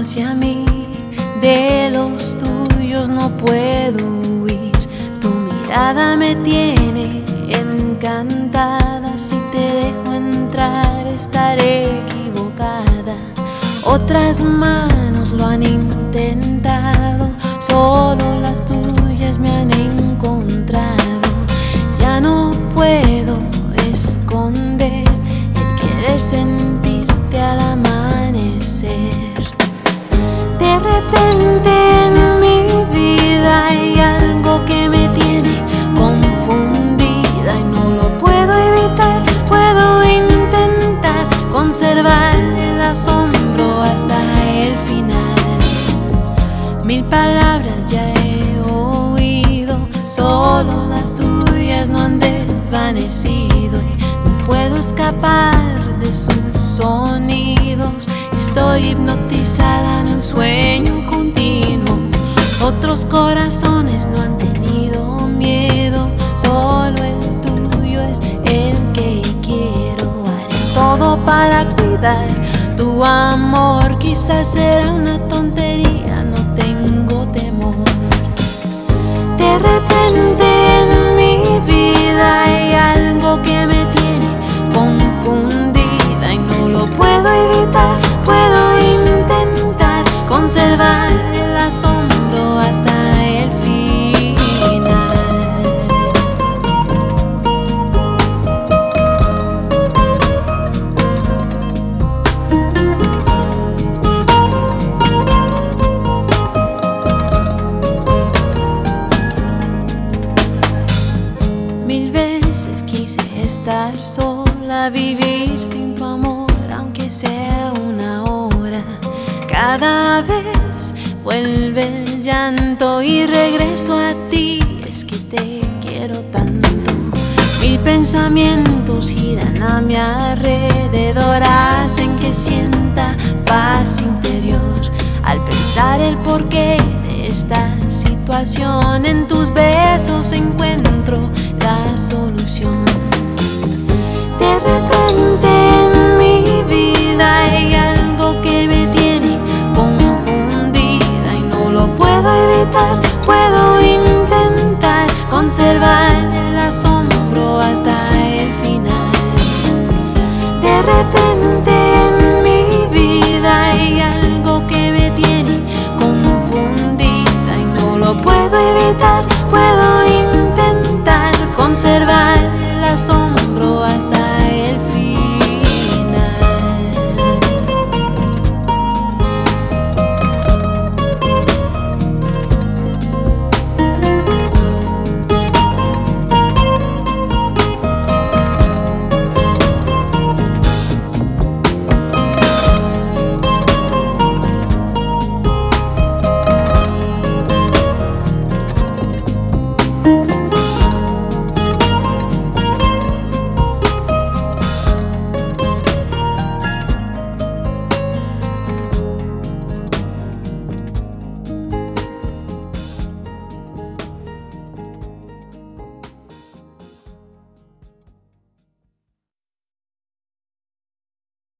hacia mí, de los tuyos no puedo huir. Tu mirada me tiene encantada, si te dejo entrar estaré equivocada. Otras manos lo han intentado, solo las tuyas me han encontrado. Ya no puedo esconder el querer sentirte al amanecer. De repente en mi vida hay algo que me tiene confundida y no lo puedo evitar. Puedo intentar conservar el asombro hasta el final. Mil palabras ya he oído, solo las tuyas no han desvanecido y no puedo escapar de sus sonidos. Estoy hipnotizada en un sueño continuo. Otros corazones no han tenido miedo, solo el tuyo es el que quiero. Haré todo para cuidar tu amor. Quizás será una tontería, no tengo temor. De repente en mi vida hay algo que me tiene confundida y no lo puedo evitar. Puedo intentar conservar el asombro hasta el final. Mil veces quise estar sola, vivir sin tu amor, aunque sea una hora. Cada vez vuelve el llanto y regreso a ti, es que te quiero tanto. Mil pensamientos giran a mi alrededor, hacen que sienta paz interior. Al pensar el porqué de esta situación, en tus besos encuentro la solución. De repente en mi vida hay algo que me tiene confundida y no lo puedo evitar. Puedo intentar conservar el asombro hasta el final. De repente en mi vida hay algo que me tiene confundida y no lo puedo evitar. Puedo intentar conservar